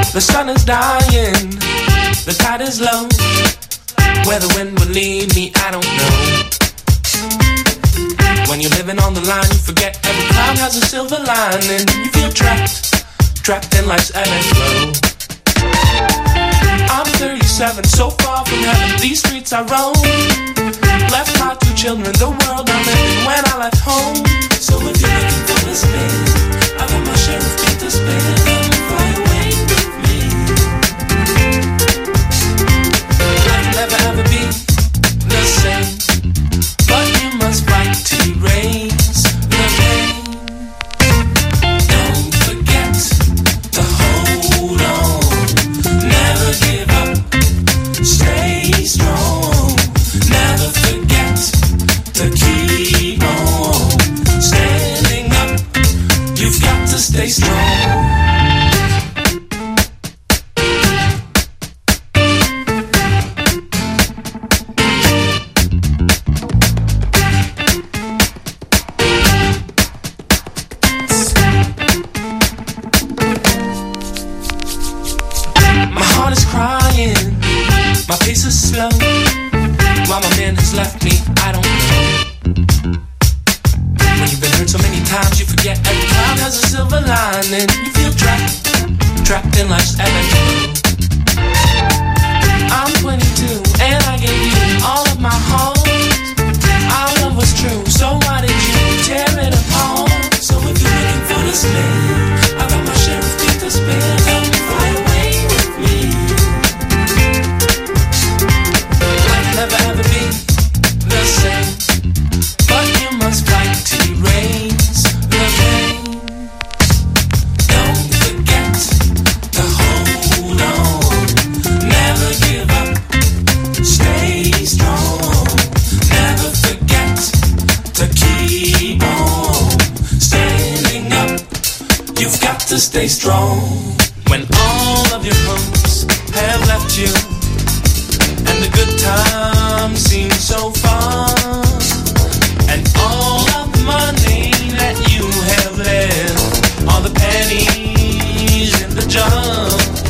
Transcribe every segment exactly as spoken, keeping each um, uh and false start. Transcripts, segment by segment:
The sun is dying, the tide is low. Where the wind will lead me, I don't know. When you're living on the line, you forget every cloud has a silver lining. You feel trapped, trapped in life's ebb and flow. I'm thirty-seven, so far from heaven, these streets I roam. Left my two children, the world I lived in when I left home. So if you're looking for this man, I got my share of pain to spare. Fly away with me. Life will never ever be the same, but you must fight to erase the pain. Don't forget to hold on, never give up, stay strong. Never forget to keep on standing up. You've got to stay strong. My heart is crying, my pace is slow. Why my man has left me, I don't know. When you've been hurt so many times, you forget every cloud has a silver lining. You feel trapped, trapped in life's ebb and flow. I'm twenty-two and I gave you all of my heart. Our love was true, so why did you tear it apart? So if you're looking for this man, I got my share of pain to spare. Come fly away with me. Never ever be the same, but you must fight to erase the pain. Don't forget to hold on, never give up, stay strong. Never forget to keep on standing up. You've got to stay strong. When all of your hopes have left you and the good times seem so far, and all of the money that you have left are the pennies in the jar.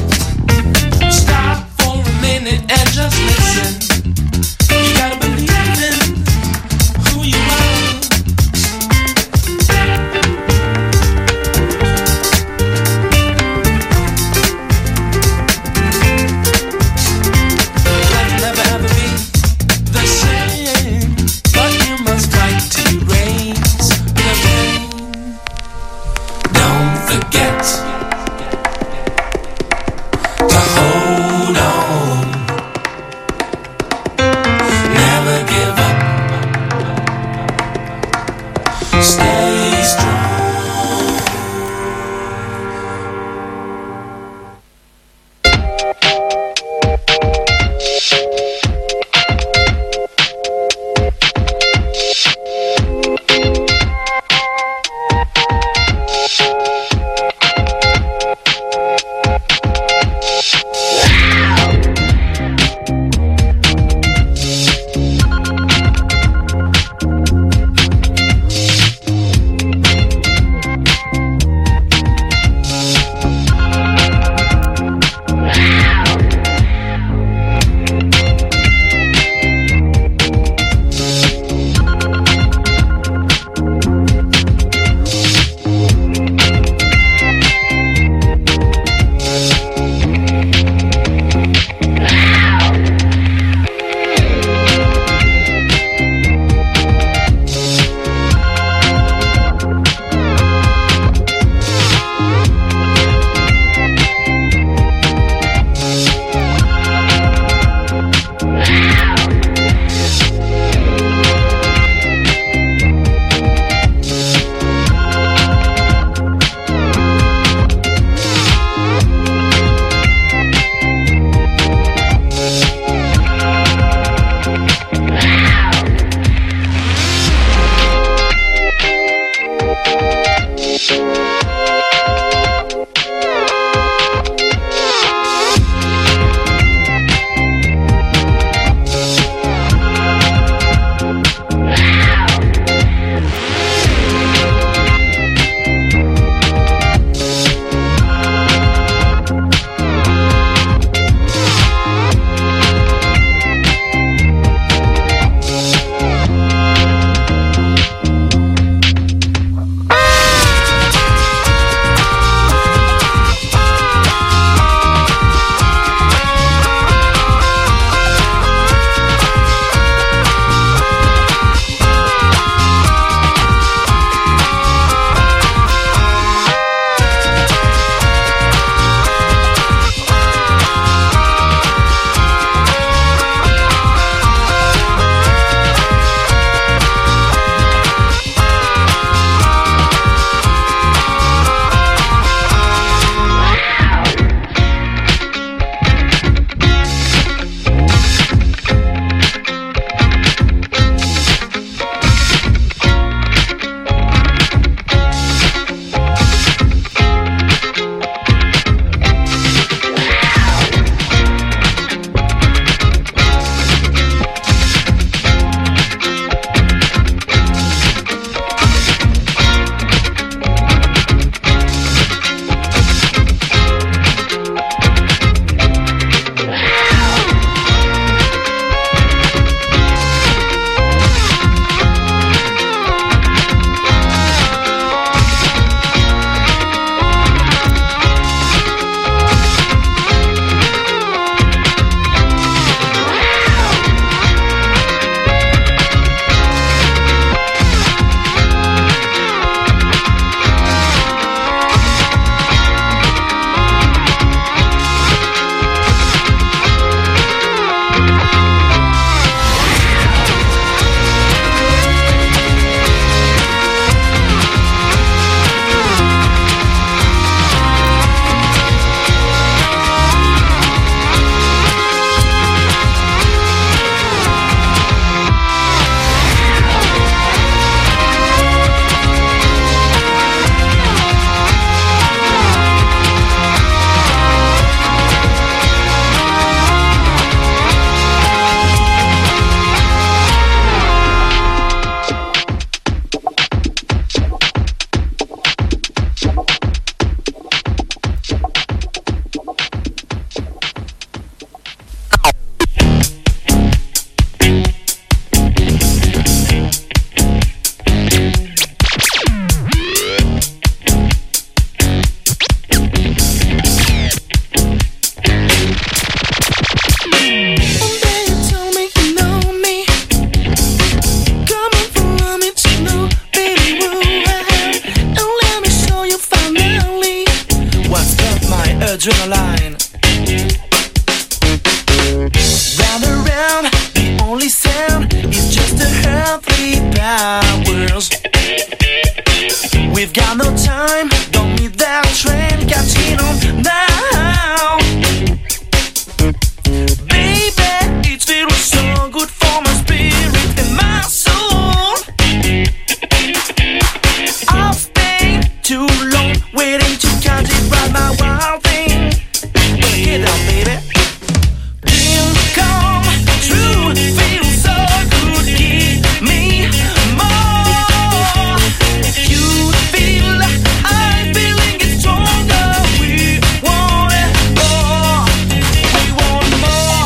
Stop for a minute and just listen. You gotta believe in who you are. line. Round and round, the only sound is just the earthly powers. We've got no time, don't need that train, catching on now. Baby, it feels so good for my spirit and my soul. I've stayed too long waiting to catch it by my wild thing. Get out, baby. Dream come true, feel so good, give me more. You feel, I'm feeling it stronger. We want it more, we want more.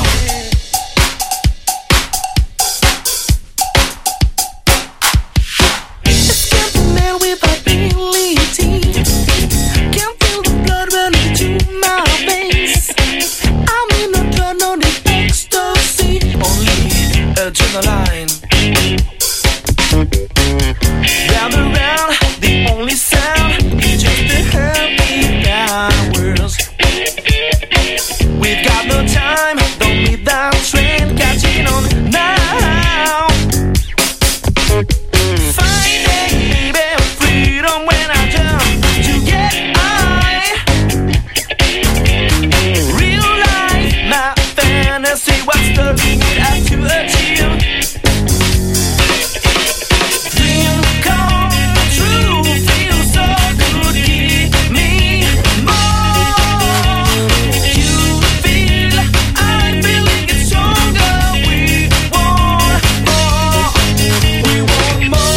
It's gentleman with ability, can feel the blood running through my veins. I'm in a drug, no the ecstasy, only adrenaline. Round and round, the only sound is just the happy hours. We've got no time, don't need that train, catching on now. Finding, baby, freedom when I jump to get high. Real life, my fantasy, what's the limit I have to achieve? Dream come true, feel so good, give me more. You feel, I'm feeling it stronger. We want more, we want more.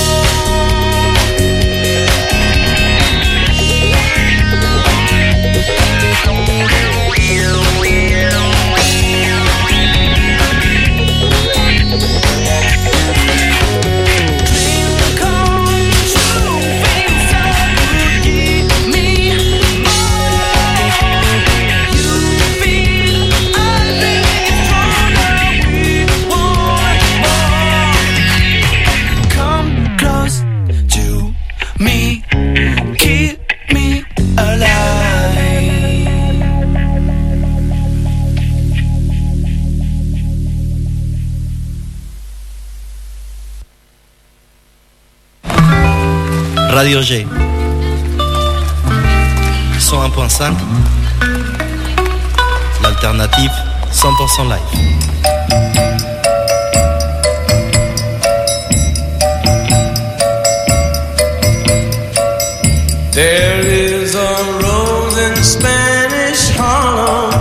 Radio G cent un point cinq, l'alternative cent pour cent live. There is a rose in Spanish Harlem,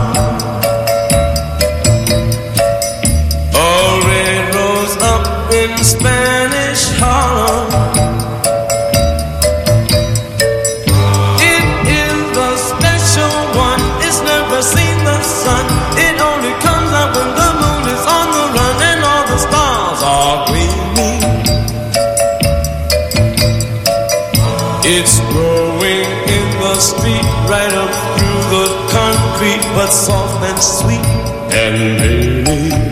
a red rose up in Spanish Harlem. It is a special one, it's never seen the sun. It only comes out when the moon is on the run and all the stars are gleaming. It's growing in the street, right up through the concrete, but soft and sweet and really.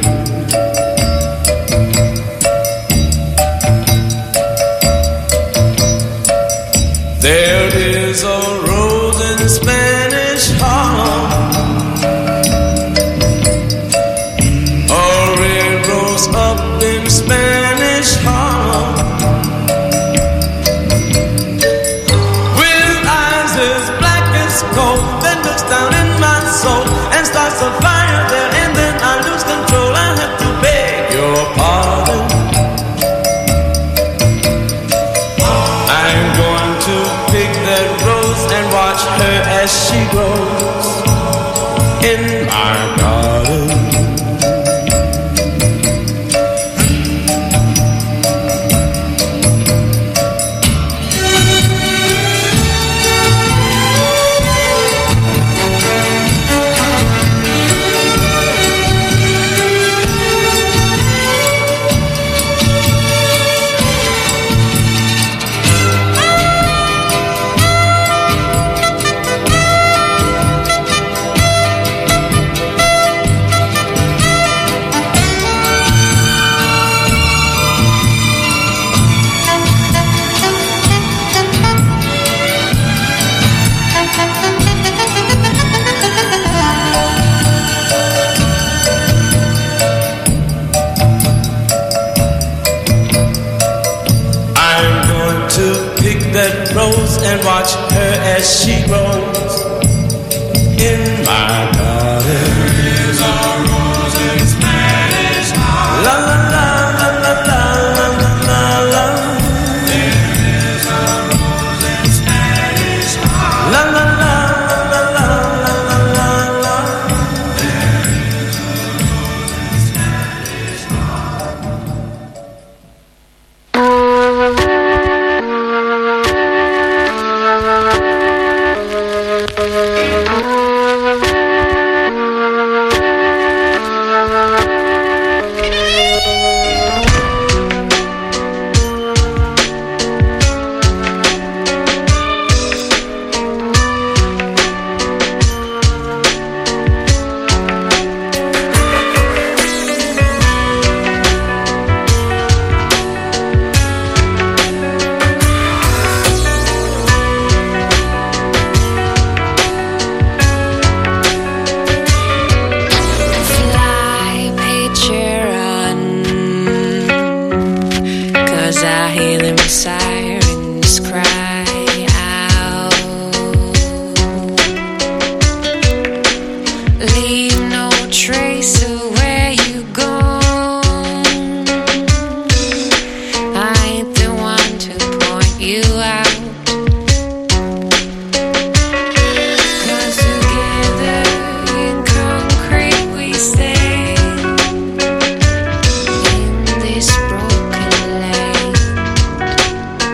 There is a rose in Spanish Harlem, a red rose up in Spanish Harlem. Cold, then looks down in my soul and starts a fire there, and then I lose control. I have to beg your pardon. I'm going to pick that rose and watch her as she grows in my garden. as she grows in my garden. There is a rose in Spanish heart. La la la la la la la la la. There is a rose in Spanish heart. La la la la la la la la la. There is a rose in Spanish heart. This broken land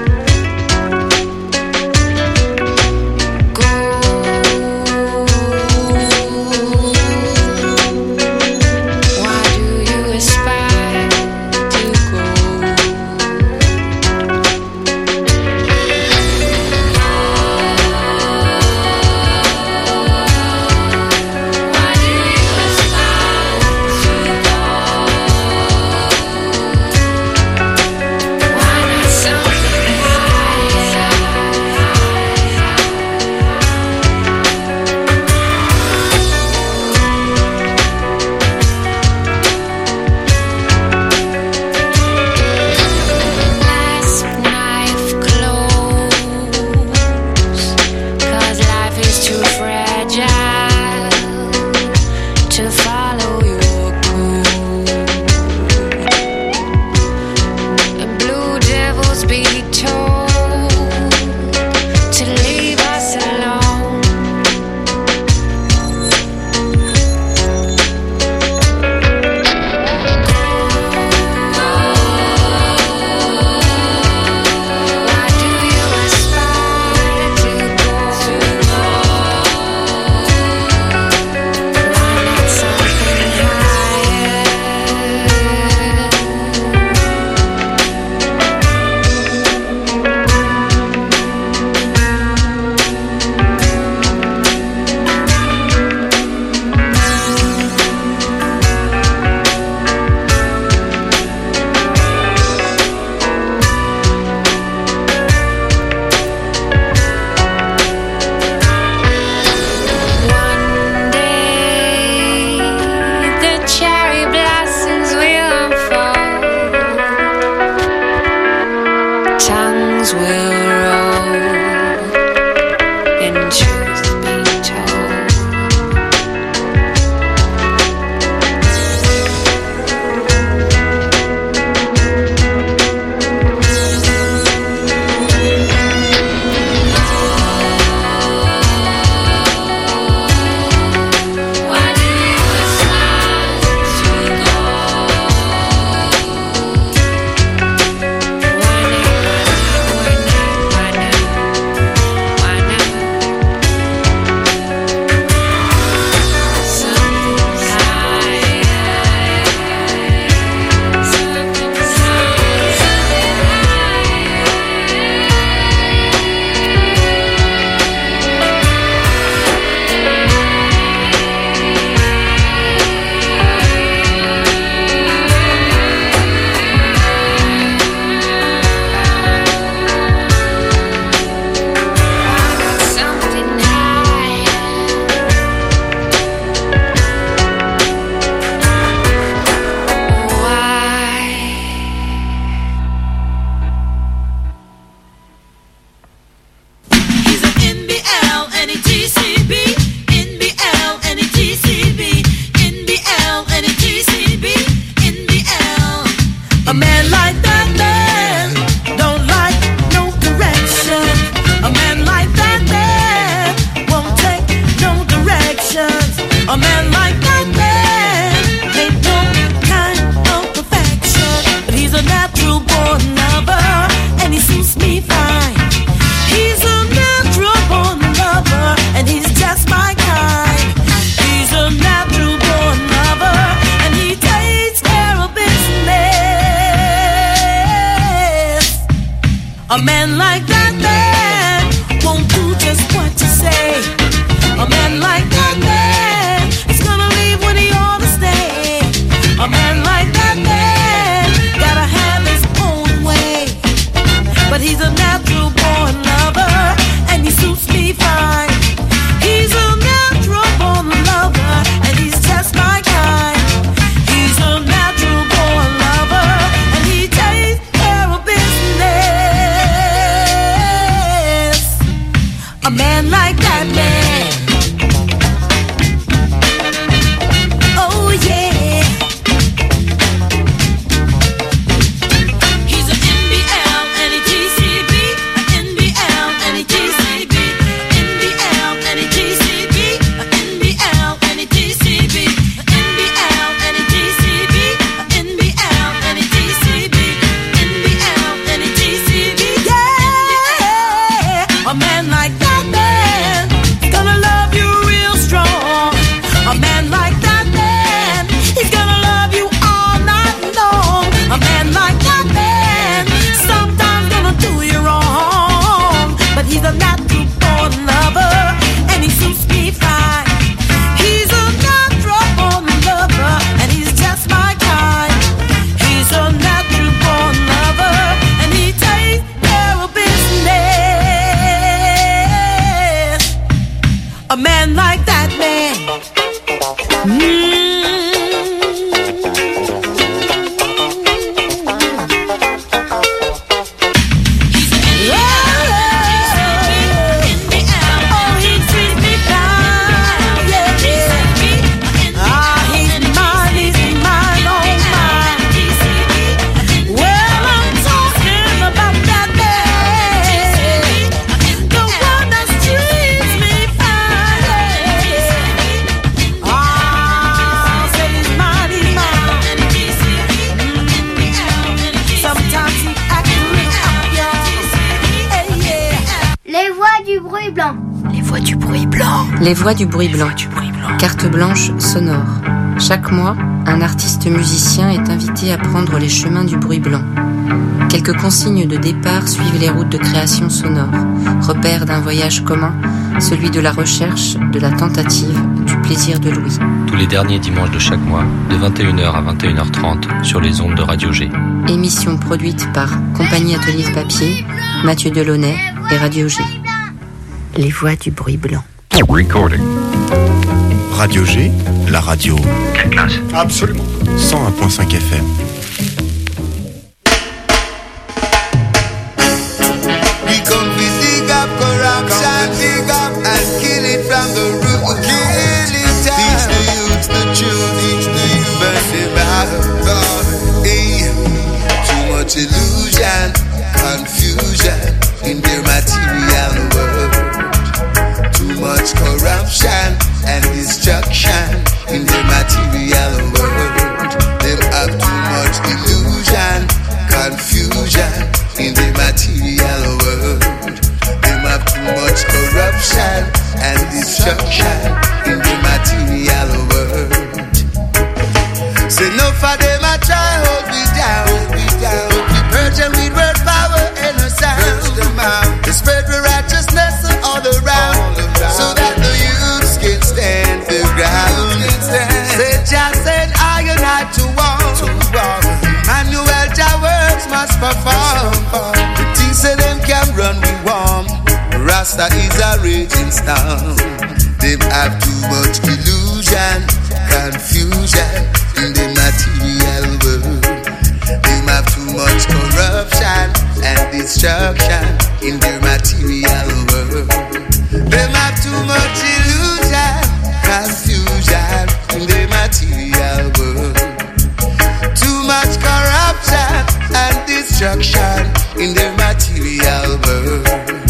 A man like that man won't do just what you say. A man like that man is gonna leave when he ought to stay. A man like that man gotta have his own way. But he's a natural born lover and he suits me fine. He's a natural born lover and he's just my kind. He's a natural born lover and he takes care of business. A man like that man. Oh yeah. He's an N B L and a T C B. An N B L and a T C B. N B L and a T C B. An N B L and a T C B. An N B L and a T C B. An N B L and a T C B. N B L and a T C B. Yeah. A man like that man is gonna love you real strong. A man like that man, he's gonna love you all night long. A man like that man, sometimes gonna do you wrong, but he's a natural born lover, and he suits me fine. He's a natural born lover, and he's just my kind. He's a natural born lover, and he takes care of business. A man like that man. Mm. Les voix du bruit blanc. Les voix du bruit blanc. Les voix du bruit blanc. Carte blanche sonore. Chaque mois, un artiste musicien est invité à prendre les chemins du bruit blanc. Quelques consignes de départ suivent les routes de création sonore. Repère d'un voyage commun, celui de la recherche, de la tentative, du plaisir de l'ouïe. Tous les derniers dimanches de chaque mois, de vingt et une heures à vingt et une heures trente, sur les ondes de Radio G. Émission produite par Compagnie Atelier de Papier, Mathieu Delaunay et Radio G. Les voix du bruit blanc. Recording. Radio G, la radio. Quelle classe? Absolument. cent un virgule cinq F M. We come to dig up corruption, dig up and kill it from the root. Kill it out. Teach the youth the truth, teach the youth burn the Bible. Hey, too much illusion, confusion in their material world. Too much corruption and destruction in the material world. Them have too much illusion, confusion in the material world. Them have too much corruption and destruction in the material world. Say no for them I try hold me down, hold me down. But we purge them with word power and a sound. They spread the righteousness all around, so that the youths can stand the ground. Say just said I and I to walk. Emmanuel, Jah words must perform. The things say them can run we warm. Rasta is a raging storm. They have too much illusion, confusion in the material world. They have too much corruption and destruction in the material world. They have too much illusion, confusion in the material world. Too much corruption and destruction in the material world.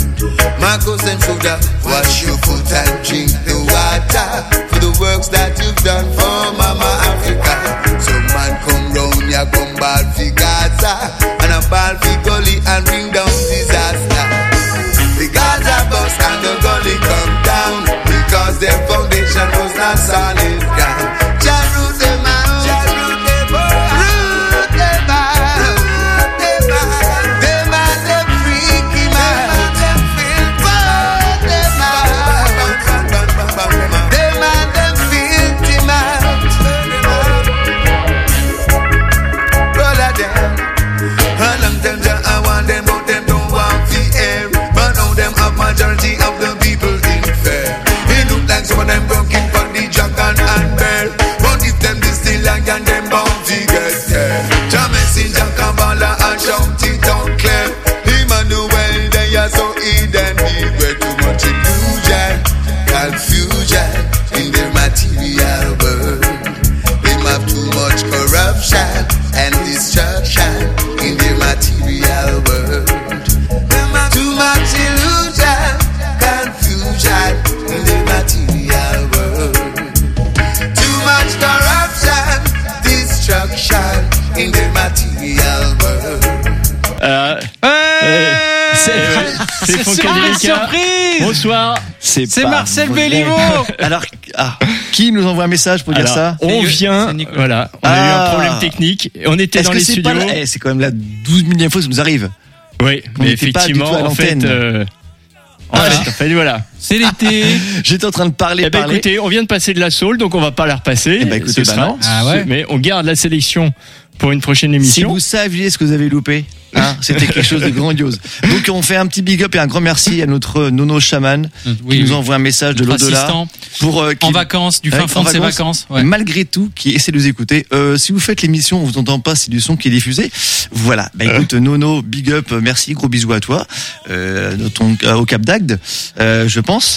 Marcos and Suda, wash your foot and drink the water for the works that you've done for Mama Africa. Some man come round, ya come ball fi Gaza, and a ball fi gully and bring down disaster. The Gaza bust and the gully come down because their foundation was not solid ground. Jah root them out, Jah root them out, root them out, root them out. Them are the free material world. They have too much corruption and destruction in the material world. Too much illusion, confusion in the material world. Too much corruption, destruction in the material world. Euh, ouais euh, c'est euh, c'est c'est Foncadelica. surprise. Bonsoir. C'est, C'est pas Marcel vrai. Béliveau. Alors, ah, qui nous envoie un message pour dire Alors, ça on C'est- vient, c'est Nicolas. voilà, on a Ah. eu un problème technique. On était Est-ce dans que les c'est studios. pas la- eh, c'est quand même la douze millième fois que ça nous arrive. Oui, On mais n'était pas du effectivement, tout à en fait, l'antenne. euh, en Voilà. fait, en fait, voilà. C'est l'été. J'étais en train de parler, Eh ben, parler. écoutez, on vient de passer de la Soul, donc on va pas la repasser. Eh ben, écoutez, Ce bah sera- non. Ah ouais. Mais on garde la sélection pour une prochaine Si émission. vous saviez ce que vous avez loupé, hein, c'était quelque chose de grandiose. Donc on fait un petit big up et un grand merci à notre nono chaman Oui, qui nous oui. envoie un message de Notre l'au-delà assistant pour euh, qui- en vacances, du fin Ouais, fond en de ses vacances. vacances. Ouais. malgré tout qui essaie de nous écouter. Euh, si vous faites l'émission, on vous entend pas, c'est du son qui est diffusé. Voilà. Bah écoute, Nono, big up, merci, gros bisous à toi, euh, de ton, euh, au Cap d'Agde, euh, je pense.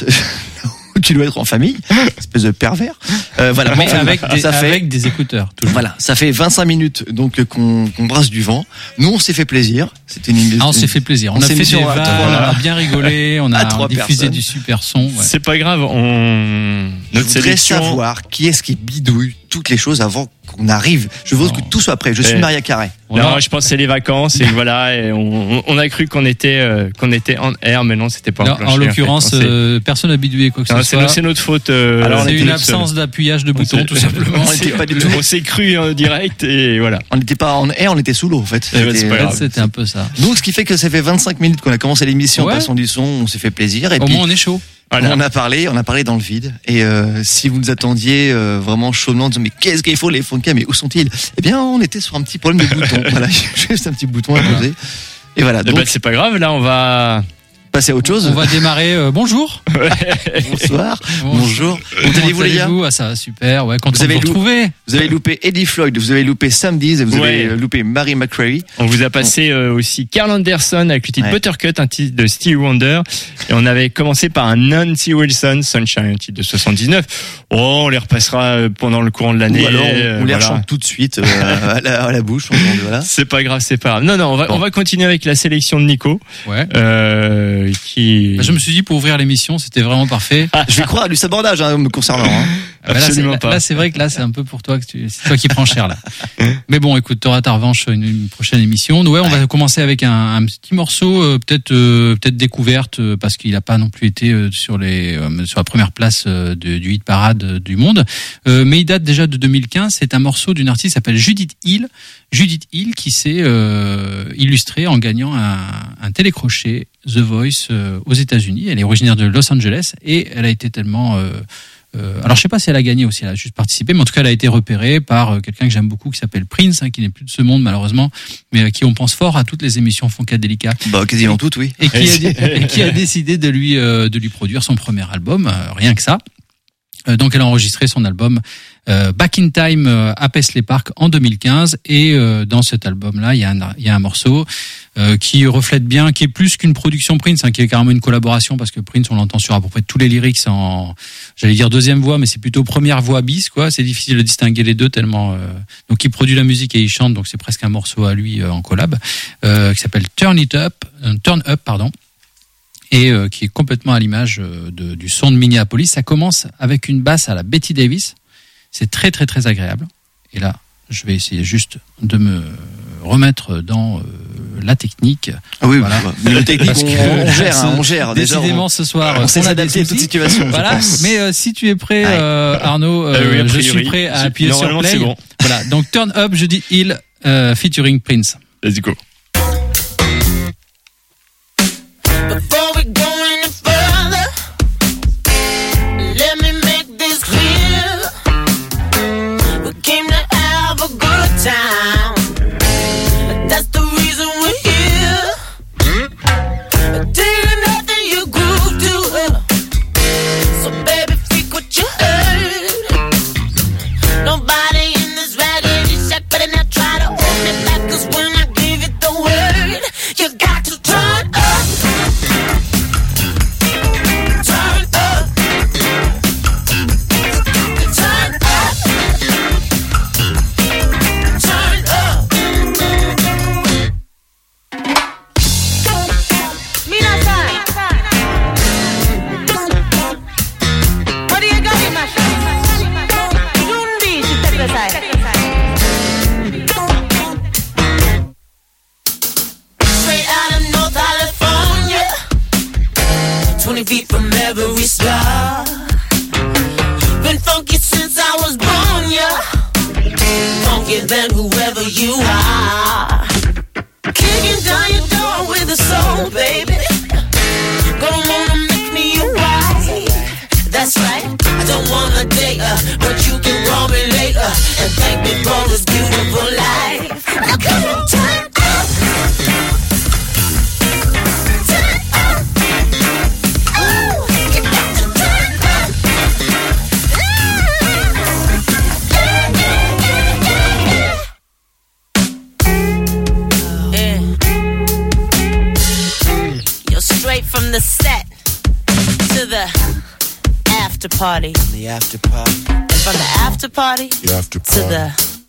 Tu dois être en famille, espèce de pervers. Euh, voilà. Mais Enfin, avec des, ça fait, avec des écouteurs, toujours. voilà, ça fait vingt-cinq minutes donc qu'on qu'on brasse du vent. Nous, on s'est fait plaisir. C'était une. Ah, on s'est fait plaisir. On, On a s'est fait mis des sur- vannes, voilà. on a bien rigolé, on À a trois diffusé personnes. du super son. Ouais. C'est pas grave, on Je notre voudrais sélection. savoir qui est-ce qui bidouille toutes les choses avant qu'on arrive. Je veux Non. que tout soit prêt. Je suis Eh. Maria Carré. On Non, a- je pense que c'est les vacances et voilà. Et on, on a cru qu'on était euh, qu'on était en air, mais non, c'était pas Non, enclenché, en fait. l'occurrence, On s'est- euh, personne n'a bidouillé quoi que Non, ce c'est, soit. no- c'est notre faute. euh, Alors, on C'est était une le absence d'appuyage de On bouton, s'est- tout simplement. On n'était pas du tout. On s'est cru en direct et voilà. On n'était pas en air, on était sous l'eau en fait. Eh ben, c'est C'était- pas En fait, grave. C'était un peu ça. Donc ce qui fait que ça fait vingt-cinq minutes qu'on a commencé l'émission en Ouais. passant du son, on s'est fait plaisir et Au puis moins, on est chaud. Voilà. on a parlé, on a parlé dans le vide. Et euh, si vous nous attendiez euh, vraiment chaudement, en disant mais qu'est-ce qu'il faut les Funka, mais où sont-ils? Eh bien, on était sur un petit problème de bouton. Voilà, juste un petit bouton à poser. Et voilà, Eh donc ben, c'est pas grave. Là, on va. passer à autre chose. On va démarrer. euh, bonjour. Bonsoir, bonjour. Comment Comment allez-vous les gars? allez-vous Ah, ça va super. Ouais, content Vous avez de vous lou- retrouver. Vous avez loupé Eddie Floyd, vous avez loupé Sam Dees, vous Ouais. avez loupé Mary McCreary. On vous a passé euh, aussi Carl Anderson avec le titre Ouais. Buttercut, un titre de Stevie Wonder. Et on avait commencé par un Nancy Wilson, Sunshine, un titre de soixante-dix-neuf. Oh, on les repassera euh, pendant le courant de l'année. Ou alors on, euh, on les voilà. rechante tout de suite euh, à, la, à la bouche. On, voilà. C'est pas grave, c'est pas grave. Non, non, on va, Bon. on va continuer avec la sélection de Nico, Ouais. euh, qui. Bah, je me suis dit pour ouvrir l'émission, c'était vraiment parfait. Je vais croire à du sabordage hein, me concernant. Hein. Ah, bah là, c'est, Absolument là, pas. là, c'est vrai que là, c'est un peu pour toi que tu, c'est toi qui prends cher là. Mais bon, écoute, t'auras ta revanche une, une prochaine émission. Ouais, on va commencer avec un, un petit morceau, euh, peut-être, euh, peut-être découverte euh, parce qu'il a pas non plus été euh, sur les, euh, sur la première place euh, de, du hit parade euh, du monde. Euh, mais il date déjà de deux mille quinze. C'est un morceau d'une artiste qui s'appelle Judith Hill. Judith Hill qui s'est euh, illustrée en gagnant un, un télécrochet The Voice euh, aux États-Unis. Elle est originaire de Los Angeles et elle a été tellement euh, Euh, alors je sais pas si elle a gagné ou si elle a juste participé, mais en tout cas elle a été repérée par euh, quelqu'un que j'aime beaucoup qui s'appelle Prince, hein, qui n'est plus de ce monde malheureusement, mais à qui on pense fort à toutes les émissions Funkadelica. Bah quasiment toutes, oui. Et qui a, dé- et qui a décidé de lui euh, de lui produire son premier album, euh, rien que ça. Euh, donc elle a enregistré son album euh, Back in Time euh, à Paisley Park en deux mille quinze et euh, dans cet album-là, il y a un il y a un morceau euh, qui reflète bien, qui est plus qu'une production Prince, hein, qui est carrément une collaboration parce que Prince, on l'entend sur à peu près tous les lyrics en, j'allais dire deuxième voix, mais c'est plutôt première voix bis, quoi. C'est difficile de distinguer les deux tellement. Euh, donc il produit la musique et il chante, donc c'est presque un morceau à lui euh, en collab euh, qui s'appelle Turn It Up, euh, Turn Up, pardon. Et euh, qui est complètement à l'image euh, de, du son de Minneapolis. Ça commence avec une basse à la Betty Davis. C'est très très très agréable. Et là, je vais essayer juste de me remettre dans euh, la technique. Ah oui, voilà. mais la technique, Parce on, que on gère, hein, on gère. Déjà, décidément, on, ce soir, on sait a des s'adapter à toute soucis. situation. je Voilà. pense. Mais euh, si tu es prêt, Ouais. euh, Arnaud, euh, Ah oui, a je priori. suis prêt à Je- appuyer sur normalement, play. c'est bon. Voilà. Donc Turn Up, je dis Hill, euh, featuring Prince. Let's go. Before we go any further, let me make this clear. We came to have a good time. That's the reason we're here. Taking nothing you groove to. So baby, freak what you heard. Nobody in this raggedy shack better not try to hold me back. 'Cause when I give it the twenty feet from every star. Been funky since I was born, yeah. Funkier than whoever you are. Kicking down your door with a soul, baby. Gonna wanna make me your wife. That's right, I don't wanna date her, but you can call me later and thank me for this beautiful life. Now come on, turn up. Turn up. Ooh, you got to turn up. Yeah, yeah, yeah, yeah, yeah. You're straight from the set to the after party. The after party. And from the after party, The after to the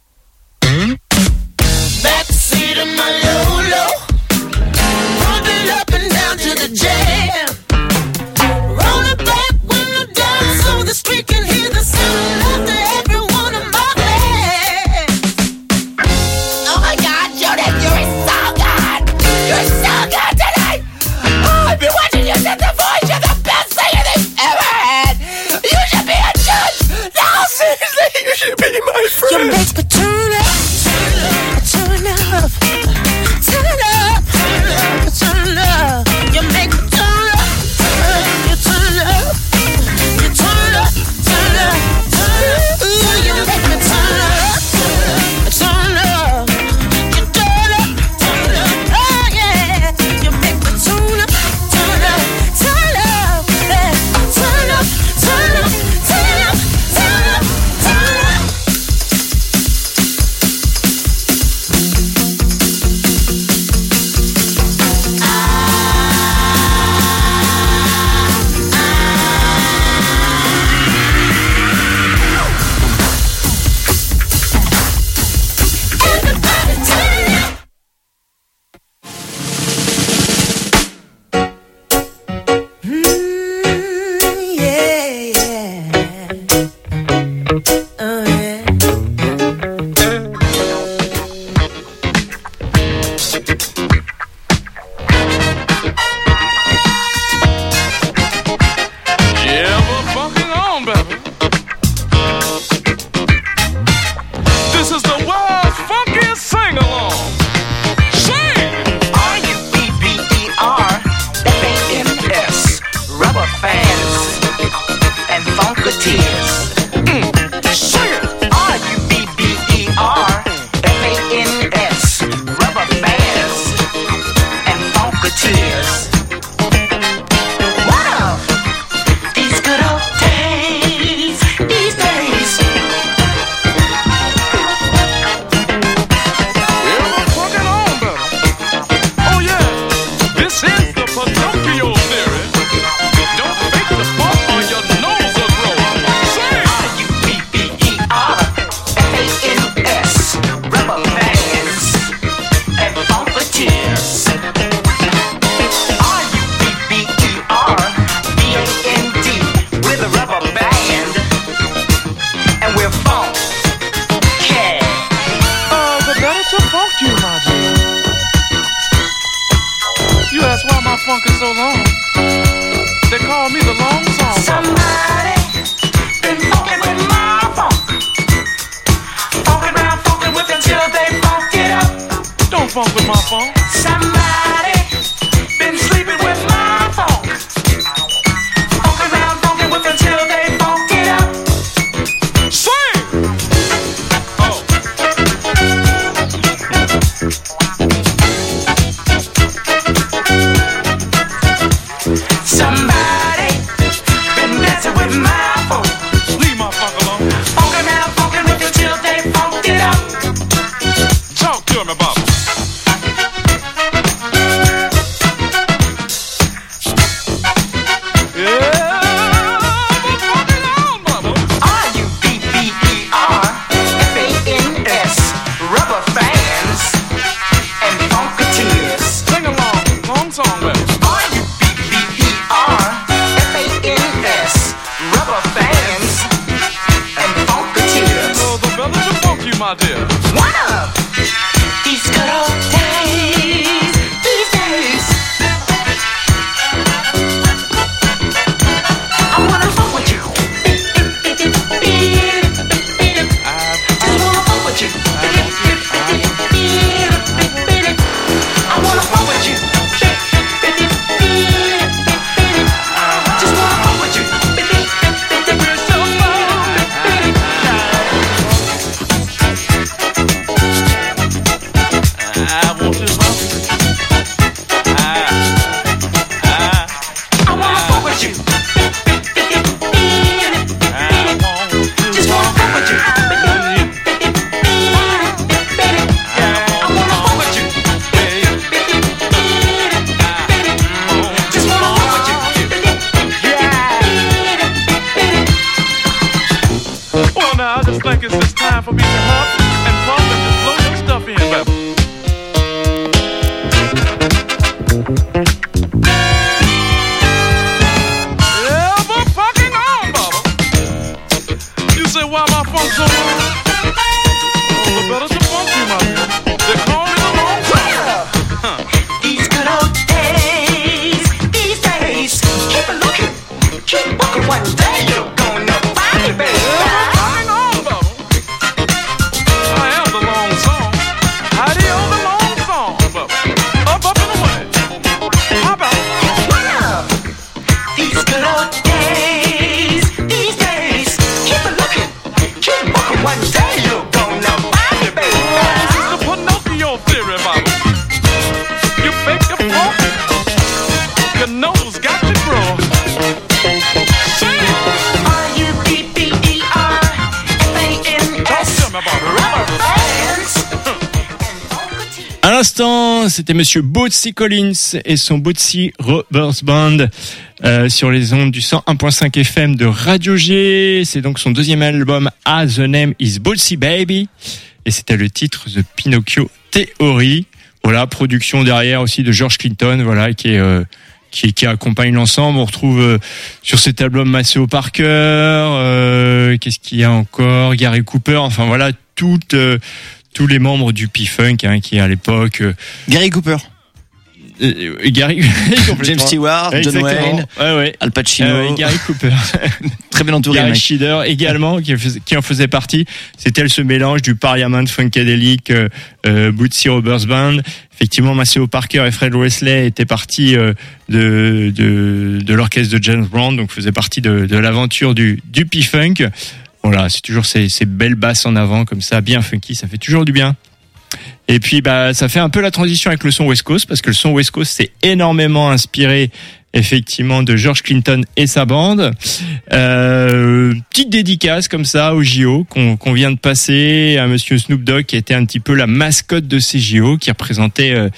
backseat of my Lolo. Rubbing up and down to the jam. Roll it back window down so the street can hear the sound of every one of my hands. Oh my God, Jonah, you're so good. You're so good tonight. Oh, I've been watching you since the voice. You're the best singer they've ever had. You should be a judge. No, seriously, you should be my friend. You make me turn up, turn up, turn up, turn up, turn up. You make me turn up, you turn up, you turn up, turn up, turn up. Ooh, you make me turn up, turn up, you turn up, turn up. Oh yeah, you make me turn up, turn up, turn up, yeah. Turn up, turn up, turn up, turn up, turn up. Everybody turn up. Mm, yeah, yeah. Oh, yeah. Yeah, we're fucking on, baby. This is the world's funkiest sing-along. Sing! R U B B E R F A N S Rubber fans and funketeers. Mm. Sing it! R U B B E R F A N S Rubber fans and funketeers. What up? These good old days, these days. Yeah, we're fucking on, baby. Oh, yeah. This is the Pinocchio theory. Don't fake the funk or your nose will grow. Sing! R U B B E R F A N S Rubber bands and funketeers. R U B B E R B A N D with a rubber band and we're funk. Yeah. Uh, the better to funk you, my dear. You ask why my funk is so long. They call me the long song. Somebody been funkin' with my funk. Funkin' round, funkin' with until they funk it up. Don't funk with my funk. Somebody been sleeping with my funk. Funkin' round, funkin' with until they funk it up. Sing! Oh. Somebody been messing with my funk. Leave my funk alone. Funkin' round, funkin' with until they funk it up. Talk to me about it. my dear. What up? These good old days, these days. brothers think it's just time for me to huff and puff and just blow your stuff in, baby. Yeah, but fucking on, Baba. You say why my funk so long? Oh, the better the funk you, my man. They call me the long time. Huh. These good old days, these days, keep it looking, keep walking. One day you're gonna find me, baby. Hang on, Baba. I am the long song. Heidi on the long song, Baba. Up, up and away. How about these good old days, these days, keep it looking, keep walking. One day you're gonna find me, baby. this is the Pinocchio theory, Baba. You fake the funk, your nose got to grow. Sing it. R U B B E R F A N S. Tell me about Rubber bands. À l'instant, c'était Monsieur Bootsy Collins et son Bootsy Roberts Band euh, sur les ondes du cent un virgule cinq F M de Radio G. C'est donc son deuxième album, As the Name is Bootsy Baby, et c'était le titre The Pinocchio Theory. Voilà, production derrière aussi de George Clinton, voilà, qui est euh, qui, qui accompagne l'ensemble. On retrouve euh, sur cet album Maceo Parker, euh, qu'est-ce qu'il y a encore, Gary Cooper, enfin voilà, toutes euh, tous les membres du P-Funk, hein, qui à l'époque euh, Gary Cooper, euh, Gary James Stewart, John Exactement. Wayne, ouais, ouais. Al Pacino, Euh, Gary Cooper, très bien entouré, Gary mec. Schieder également, qui, fais- qui en faisait partie. C'était ce mélange du Parliament Funkadelic, euh, euh, Bootsy Roberts Band. Effectivement, Maceo Parker et Fred Wesley étaient partis euh, de, de, de l'orchestre de James Brown, donc faisaient partie de, de l'aventure du, du P-Funk. Voilà, c'est toujours ces, ces belles basses en avant, comme ça, bien funky, ça fait toujours du bien. Et puis, bah, ça fait un peu la transition avec le son West Coast, parce que le son West Coast s'est énormément inspiré, effectivement, de George Clinton et sa bande. Euh, petite dédicace, comme ça, au J O, qu'on, qu'on vient de passer, à monsieur Snoop Dogg, qui était un petit peu la mascotte de ces J O, qui représentait, euh,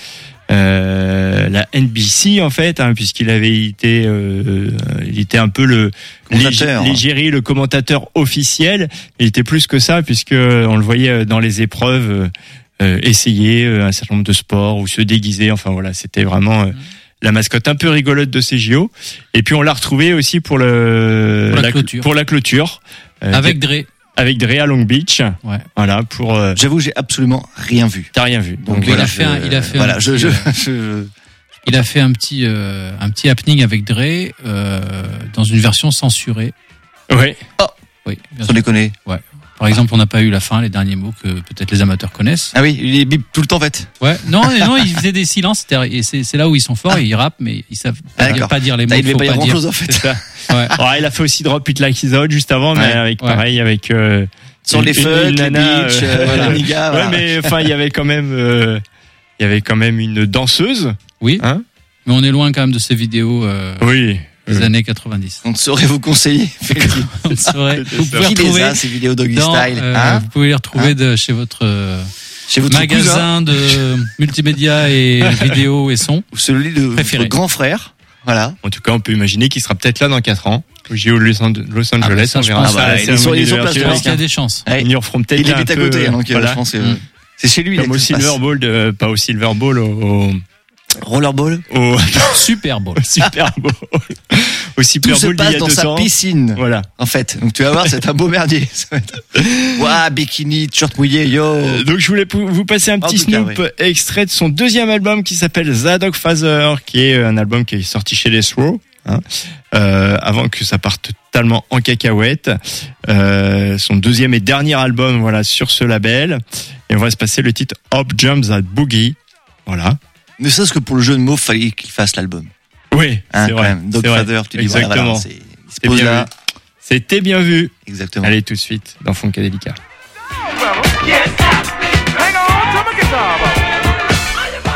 euh, la N B C, en fait, hein, puisqu'il avait été, euh, il était un peu le, Commentateur. l'ég- l'égérie, le commentateur officiel. Il était plus que ça, puisque on le voyait dans les épreuves, euh, euh, essayer euh, un certain nombre de sports ou se déguiser. Enfin voilà, c'était vraiment euh, la mascotte un peu rigolote de ces J O. Et puis on l'a retrouvé aussi pour le Pour la clôture. pour la clôture euh, Avec Dre. avec Dre à Long Beach. Ouais. Voilà pour. euh, J'avoue, j'ai absolument rien vu. T'as rien vu. Donc Donc il voilà. a fait un, il a fait voilà, un je, petit, je, euh, je- il a fait un petit, euh, un petit happening avec Dre euh, dans une version censurée. Ouais. Oui, bien sans sûr. déconner. Par exemple, on n'a pas eu la fin, les derniers mots que peut-être les amateurs connaissent. Ah oui, il est bip tout le temps, en fait. Ouais. Non, non, ils faisaient des silences. c'était- Et c'est, c'est là où ils sont forts. Ah. Ils rappent, mais ils savent Ah, pas, d'accord. pas dire les mots Là, il qu'il devait faut pas y pas avoir dire. grand-chose, en fait. C'est ça. Ouais. Ouais, il a fait aussi Drop It Like It's Hot juste avant, mais Ouais. avec Ouais. pareil, avec euh, Sur une- les une- fucks, une les nana, bitches, euh, euh, voilà. les niggas, Ouais, voilà. mais enfin, il y avait quand même, euh, il y avait quand même une danseuse. Oui. Hein Mais on est loin quand même de ces vidéos euh, Oui. des Euh, années quatre-vingt-dix. On ne saurait vous conseiller. On saurait- C'était vous ça. pouvez Qui les retrouver a, ces vidéos Doggy dans, Style, euh, hein? vous pouvez les retrouver Hein de, chez votre euh, Chez votre cousin, magasin de multimédia et vidéo et son. ou celui de préféré. votre grand frère. Voilà. En tout cas, on peut imaginer qu'il sera peut-être là dans quatre ans, au J O de Los An- Los Ah bah Angeles. ça, on je verra pense. ça à Ah la bah, il est sur- cérémonie il est sur de place, Je l'ouverture. pense qu'il y a des chances. Ouais. Ils nous referont peut-être Il un habite à peu, côté, euh, donc euh, voilà. je pense que Mm. c'est chez lui. Comme là, au que ça se passe. Silver Bowl, de- pas au Silver Bowl, au, au, Rollerball. au Super Bowl. Super Bowl. Au Super Tout se Bowl d'il y passe a dans deux sa ans. piscine. Voilà. En fait, donc tu vas voir, c'est un beau merdier. Ça va être- Ouah, bikini, t-shirt mouillé, yo. Euh, Donc je voulais pou- vous passer un En petit tout cas, snoop extrait de son deuxième album qui s'appelle Zadok Father, qui est un album qui est sorti chez Les Throw, hein, euh, avant que ça parte totalement en cacahuète. Euh, son deuxième et dernier album, voilà, sur ce label. Et on va se passer le titre Hop Jumps at Boogie. Voilà. Ne serait-ce que pour le jeu de mots, fallait qu'il fasse l'album. Oui, Hein, c'est quand vrai. même. Dog c'est vrai. Father, tu dis voilà, Exactement. voilà, c'est, il se C'est pose bien là. vu. C'était bien vu. Exactement. Allez, tout de suite dans Funkadelica. Yes. Hang on to my guitar, Baba.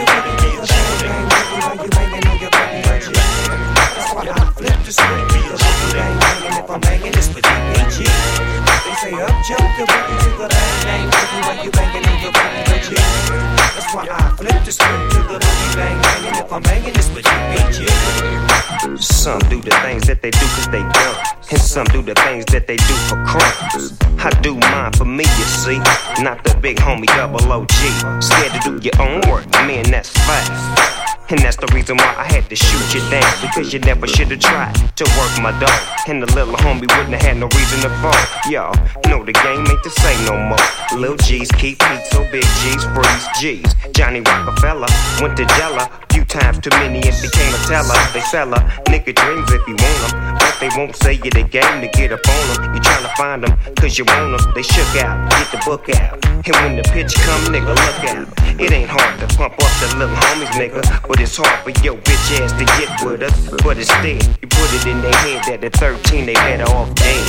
Flip the script. boogie bang bang, and if I'm banging, it's with D B G. They say up jump the boogie to the bang bang boogie when you banging on your boogie G. That's why I flip the script to the boogie bang bang, and if I'm banging, it's with D B G. Some do the things that they do cause they dumb, and some do the things that they do for crumbs. I do mine for me, you see, not the big homie double O G. Scared to do your own work, man, that's fast. And that's the reason why I had to shoot you down, because you never should've tried to work my dog. And the little homie wouldn't have had no reason to fall. Y'all know the game ain't the same no more. Lil G's keep heat, so big G's freeze G's. Johnny Rockefeller went to Jella few times too many and became a teller. They sell a nigga dreams if you want them, but they won't say you the game to get up on them. You tryna find them cause you want them. They shook out, get the book out, and when the pitch come, nigga, look out. It ain't hard to pump up the little homies, nigga, but it's hard for your bitch ass to get with us. But instead, you put it in their head that at thirteen they better off dead.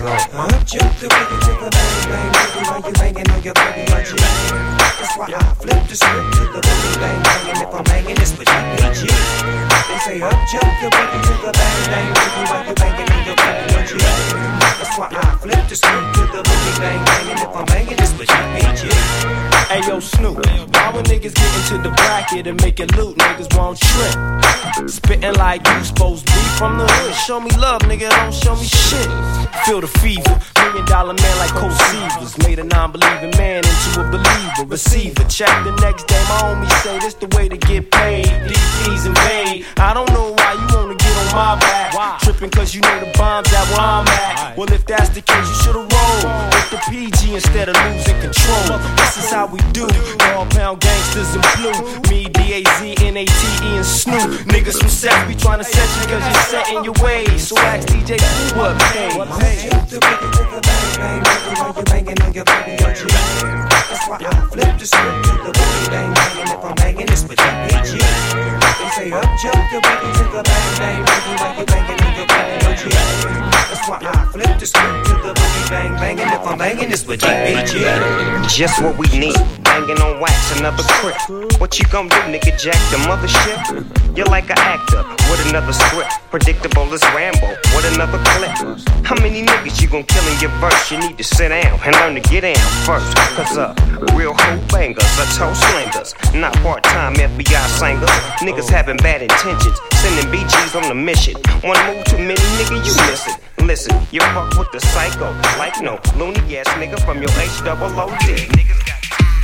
Up jump the boogie to the bang bang boogie while you banging on your boogie G. That's why I flip the script to the boogie bang bang, and if I'm banging, it's with D B G. They say up jump the boogie to the bang bang boogie while you banging on your boogie G. That's why I flip the script to the boogie bang bang, and if I'm banging, it's with D B G. Hey yo, Snoop, why when niggas get into the bracket and make it loot, niggas won't trip. Spittin' like you supposed to be from the hood. Show me love, nigga, don't show me shit. Feel the fever, million dollar man like Coach Seavers. Made a non-believing man into a believer. Receiver, check the next day, my homies say this the way to get paid. D Ps invade, I don't know why you wanna get on my back. Why? Trippin' cause you know the bomb's at where I'm at. Well, if that's the case, you should've rolled with the P G instead of losing control. This is how we do, all pound gangsters in blue. Me, D A Z, N A T E, and Snoop. Niggas from South be tryna set you cause you're set in your ways. So ask D J who what paid. Jump the boogie to the bang bang boogie while you banging on your boogie G. That's why I flip the script to the boogie bang bang, and if I'm banging, it's with D B G. They say up jump the boogie to the bang bang boogie while you banging on your boogie G. That's why I flip the script to the boogie bang bang, and if I'm banging, it's with D B G. Just what we need, banging on wax, another crip. What you gon' do, nigga, jack the mothership? You're like an actor with another script, predictable as Rambo with another clip. How many niggas you gon' kill in your verse? You need to sit down and learn to get down first. Cause uh, real hoe bangers are toe slingers, not part-time F B I singers. Niggas having bad intentions, sending B Gs on a mission. One move too many, nigga, you miss it. Listen, you fuck with the psycho, like no loony ass nigga from your H double O D. Niggas got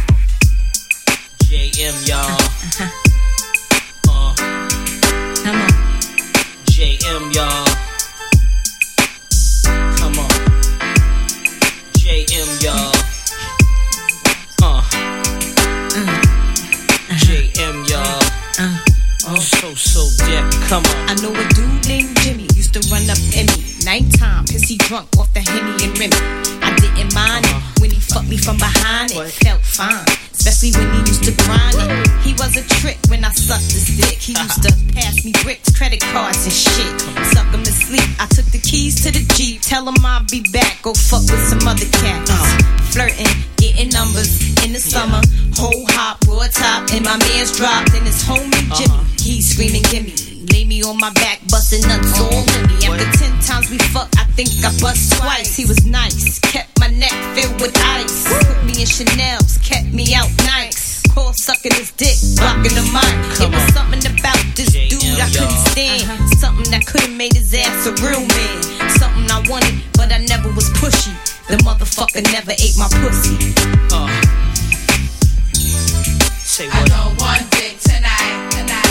J M, y'all. Uh, Come on. J M, y'all. Come on. J M, y'all. Uh. J M, y'all. Uh. Oh, so, so deaf. Come on. I know a dude named Jimmy used to run up in me. Nighttime, pissy drunk off the Henny and Remy. I didn't mind uh-huh. it when he fucked me from behind. It what? Felt fine, especially when he used to grind it. He was a trick when I sucked his dick. He used to pass me bricks, credit cards and shit. Suck him to sleep. I took the keys to the Jeep. Tell him I'll be back. Go fuck with some other cats. Uh, flirting, getting numbers in the summer. Whole hop, raw top, and my man's dropped. And his homie Jimmy, uh-huh. he's screaming, gimme. Lay me on my back, busting nuts all in me. After ten times we fucked, I think I bust twice. He was nice, kept my neck filled with ice. Put me in Chanel's, kept me out nice. Call sucking his dick, blocking the mic. It was something about this dude I couldn't stand. Something that could've made his ass a real man. Something I wanted, but I never was pushy. The motherfucker never ate my pussy. Uh. Say what? I know one dick tonight, tonight.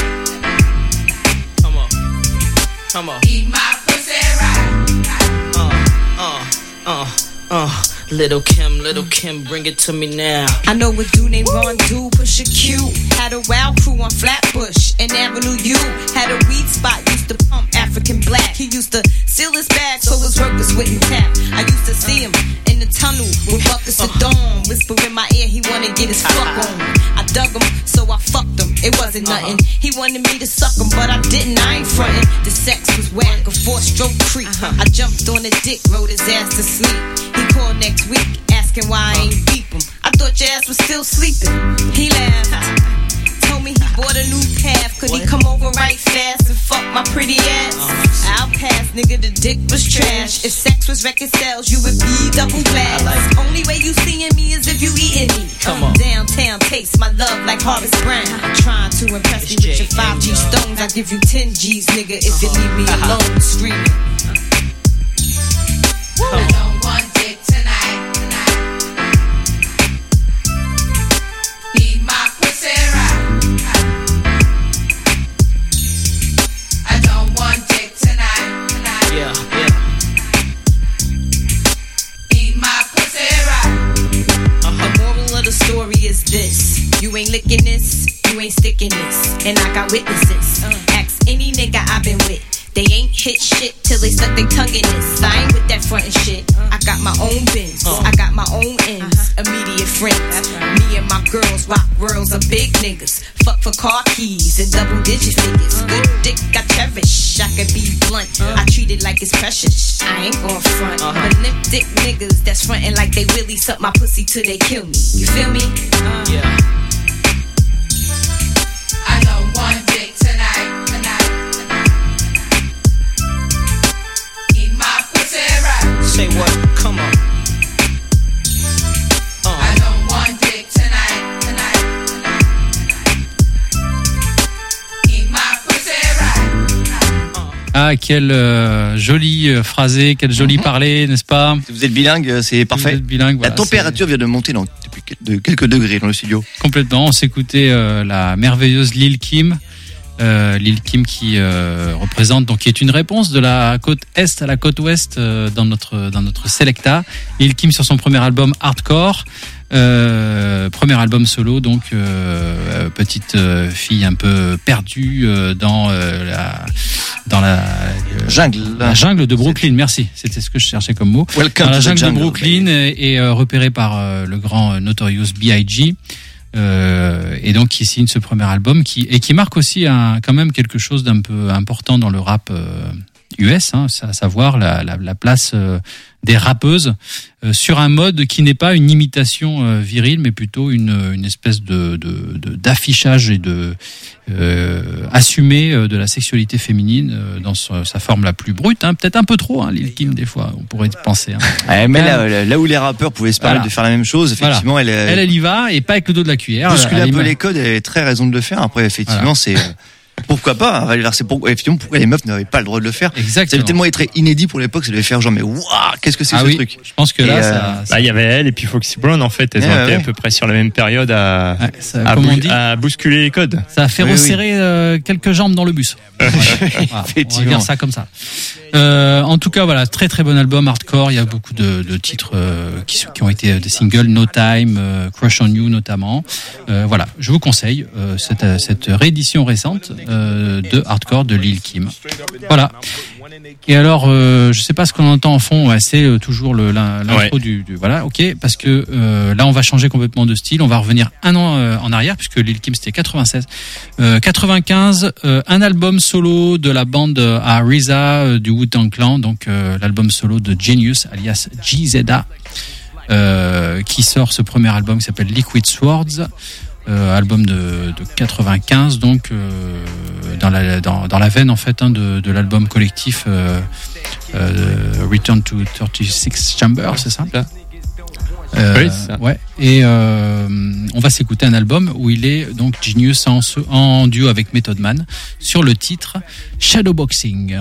Come on. Eat my pussy right. Uh, uh, uh, uh. Little Kim, Little Kim, bring it to me now. I know a dude named Ron Dude, Pusha Q. Had a wild crew on Flatbush and Avenue U. Had a weed spot, used to pump African black. He used to seal his bag so his workers wouldn't tap. I used to see him in the tunnel with buckets of dawn. Whisper in my ear, he wanna get his fuck on. I dug him, so I fucked him. It wasn't nothing. He wanted me to suck him, but I didn't. I ain't frontin'. The sex was whack, a four-stroke creep. I jumped on the dick, rode his ass to sleep. He called next week, asking why I ain't beep him. I thought your ass was still sleeping. He laughed, told me me he bought a new path. Could he come over right fast and fuck my pretty ass? I'll pass, nigga, the dick was trash. If sex was record sales, you would be double glass. Only way you seeing me is if you eating me. Come on. Downtown taste my love like Harvest Brown. Trying to impress me with your five G stones. I give you ten G's, nigga, if you leave me alone screaming. I don't want dick tonight, tonight. Need my pussy right. I don't want dick tonight, tonight. Yeah, yeah. Need my pussy right. The moral of the story is this: you ain't licking this, you ain't sticking this, and I got witnesses. Ask any nigga I've been with. They ain't hit shit till they stuck their tongue in this. I ain't with that frontin' shit. I got my own bins. I got my own ends. Immediate friends. Me and my girls rock worlds of big niggas. Fuck for car keys and double digit figures. Good dick I cherish. I could be blunt. I treat it like it's precious. I ain't gon' front. But lip dick niggas that's frontin' like they really suck my pussy till they kill me. You feel me? Yeah. I don't want dick tonight, tonight. Say what? Come on. Uh. I don't want dick tonight, tonight, tonight. Need my pussy right. Ah, quel euh, joli euh, phrasé, quel joli parler, n'est-ce pas? Si vous êtes bilingue, c'est parfait. Vous êtes bilingue, la voilà, température vient de monter dans, depuis de quelques degrés dans le studio. Complètement. On s'écoutait euh, la merveilleuse Lil Kim. Euh, Lil Kim qui euh, représente, donc qui est une réponse de la côte est à la côte ouest euh, dans notre dans notre Selecta. Lil Kim sur son premier album Hardcore, euh, premier album solo, donc euh, petite euh, fille un peu perdue euh, dans euh, la dans la euh, jungle la jungle de Brooklyn. Merci, c'était ce que je cherchais comme mot. Welcome dans la to the jungle, jungle de Brooklyn et, et euh, repéré par euh, le grand Notorious B I G Euh, et donc qui signe ce premier album qui et qui marque aussi un, quand même quelque chose d'un peu important dans le rap euh, U S, hein, à savoir la, la, la place euh, des rappeuses euh, sur un mode qui n'est pas une imitation euh, virile, mais plutôt une, une espèce de, de, de d'affichage et de euh, assumé euh, de la sexualité féminine euh, dans sa, sa forme la plus brute, hein, peut-être un peu trop, hein, Lil Kim des fois, on pourrait penser. Hein. Ouais, mais là, là où les rappeurs pouvaient se permettre Voilà. de faire la même chose, effectivement, Voilà. elle, elle, elle y va et pas avec le dos de la cuillère. bousculer Elle un peu y- les codes, elle avait très raison de le faire. Après, effectivement, Voilà. c'est euh, pourquoi pas. hein, alors, c'est pourquoi, effectivement, pourquoi les meufs n'avaient pas le droit de le faire. Exactement. Ça avait tellement été inédit pour l'époque, ça devait faire genre mais waouh, qu'est-ce que c'est Ah que oui, ce truc. je pense que Et, là, euh, ça, Bah, il y avait elle et puis Foxy Brown en fait, elles Ouais, ont ouais, été ouais. à peu près sur la même période à, Ouais, ça, à, comme bou- on dit, à bousculer les codes. ça a fait Oui, resserrer euh, quelques jambes dans le bus. Voilà. Voilà, on va Effectivement. dire ça comme ça. Euh, en tout cas, voilà, très très bon album hardcore. Il y a beaucoup de, de titres euh, qui, sont- qui ont été des singles, No Time, euh, Crush on You notamment. Euh, voilà, je vous conseille euh, cette, cette réédition récente euh, de hardcore de Lil Kim. Voilà. Et alors, euh, je sais pas ce qu'on entend en fond. Ouais, c'est euh, toujours le, l'in- l'intro Ouais. du, du voilà, ok, parce que euh, là, on va changer complètement de style. On va revenir un an euh, en arrière, puisque Lil Kim c'était quatre-vingt-seize, euh, quatre-vingt-quinze, euh, un album solo de la bande euh, à R Z A euh, du Wu-Tang Clan, donc euh, l'album solo de Genius, alias G Z A, euh, qui sort ce premier album qui s'appelle Liquid Swords. Euh, album de, de quatre-vingt-quinze, donc euh, dans la dans, dans la veine en fait hein, de, de l'album collectif euh, euh, Return to thirty-six Chambers, c'est ça là euh, Oui, c'est ça. Ouais. Et euh, on va s'écouter un album où il est donc Genius en, en duo avec Method Man sur le titre Shadowboxing.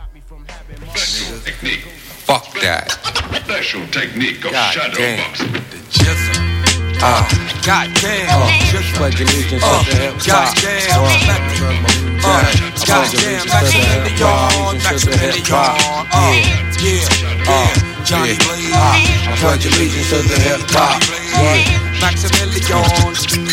Fuck that. Special technique of God shadow damn. boxing. The jizzle. Uh, God damn. Uh, just pledge allegiance Uh, to the hip hop. goddamn. Uh, Uh, I pledge allegiance to the hip hop. Allegiance to the hip hop. Yeah, yeah, uh, Johnny yeah. Blaze. Uh, I pledge allegiance to the hip hop. Yeah. Maximilian.